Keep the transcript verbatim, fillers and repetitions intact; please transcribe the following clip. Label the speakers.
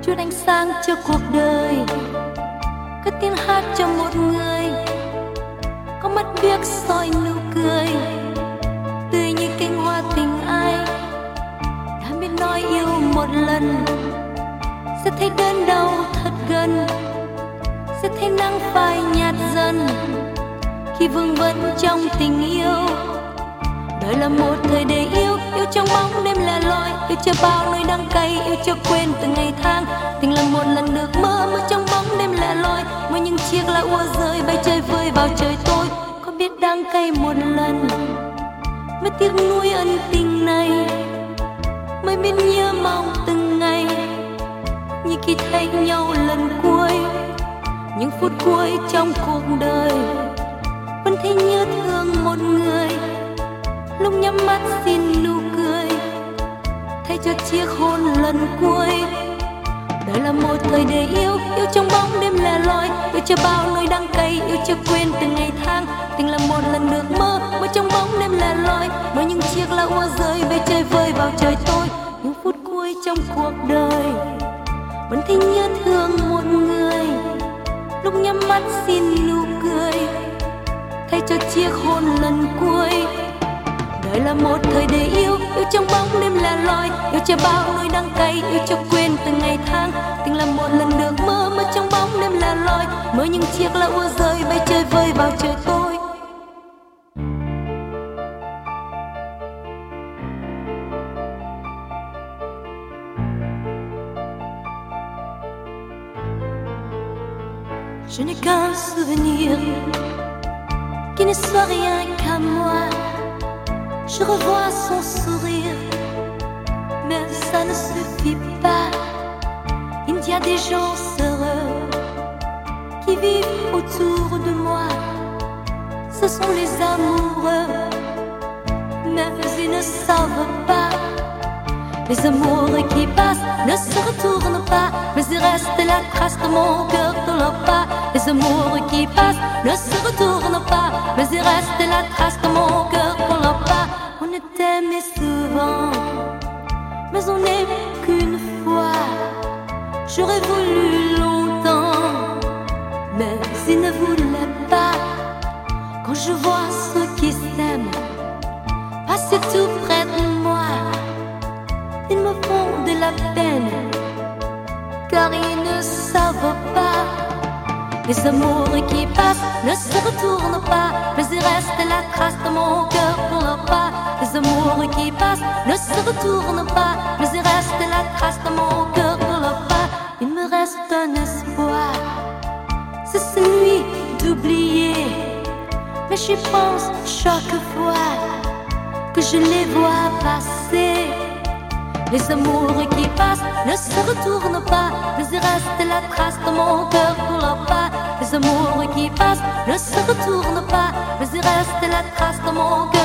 Speaker 1: chút ánh sáng cho cuộc đời, cất tiếng hát cho một người có mắt biếc soi nụ cười, tươi như cánh hoa tình ai đã biết nói yêu một lần, sẽ thấy đớn đau thật gần, sẽ thấy nắng phai nhạt dần khi vương vấn trong tình yêu. Đời là một thời để yêu, yêu trong bóng đêm lẻ loi, yêu cho bao nỗi đắng cay, yêu cho quên từng ngày tháng. Tình là một lần được mơ, mơ trong bóng đêm lẻ loi, mơ những chiếc lá úa rơi bay chơi vơi vào trời tối. Có biết đắng cay một lần, mới tiếc nuối ân tình này, mới biết nhớ mong từng ngày như khi thấy nhau lần cuối. Những phút cuối trong cuộc đời vẫn thấy nhớ thương một người, lúc nhắm mắt xin nụ cười thay cho chiếc hôn lần cuối. Đời là một thời để yêu, yêu trong bóng đêm lẻ loi, yêu cho bao nỗi đắng cay, yêu cho quên từng ngày tháng. Tình là một lần được mơ, mơ trong bóng đêm lẻ loi, mơ những chiếc lá úa rơi bay chơi vơi vào trời tối. Những phút cuối trong cuộc đời vẫn thấy nhớ thương một người, lúc nhắm mắt xin nụ cười thay cho chiếc hôn lần cuối. Đời là một thời để yêu, yêu trong bóng đêm lẻ loi, yêu cho bao nỗi đắng cay, yêu cho quên từng ngày tháng. Tình là một lần được mơ, mơ trong bóng đêm lẻ loi, mơ những chiếc lá úa rơi bay chơi vơi vào trời tối. Je n'ai qu'un souvenir qui ne soit rien qu'à moi. Je revois son sourire, mais ça ne suffit pas. Il y a des gens heureux qui vivent autour de moi. Ce sont les amoureux, mais ils ne savent pas. Les amoureux qui passent ne se retournent pas, mais il reste la trace de mon cœur de leurs pas. Les amoureux qui passent ne se retournent pas, mais il reste la trace de mon cœur de leurs pas. On est aimé souvent, mais on n'est qu'une fois. J'aurais voulu longtemps, mais il ne voulait pas. Quand je vois ceux qui s'aiment passer tout près de moi, ils me font de la peine, car ils ne savent pas. Les amoureux qui passent ne se retournent pas, mais il reste la trace de mon cœur pour leur pas. Les amoureux qui passent ne se retournent pas, mais il reste la trace de mon cœur pour leur pas. Il me reste un espoir, c'est celui d'oublier, mais j'y pense chaque fois que je les vois passer. Les amoureux qui passent ne se retournent pas, mais il reste la trace de mon cœur pour leur pas. Les amoureux qui passent ne se retournent pas, mais il reste la trace de mon cœur.